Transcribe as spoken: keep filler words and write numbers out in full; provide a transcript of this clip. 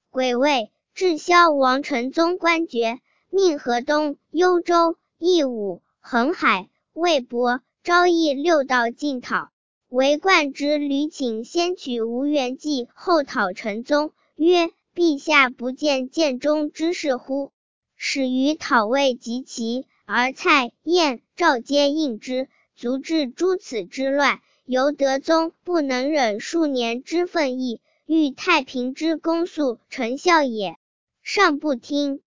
癸未，至萧王承宗官爵，命河东、幽州、益武、恒海、魏博、昭义六道进讨。为冠之吕请先取吴元济，后讨承宗，曰：陛下不见建中之事乎？始于讨魏及齐，而蔡、燕、赵皆应之，足至诸此之乱。由德宗不能忍数年之愤意，欲太平之公速成效也。上不听。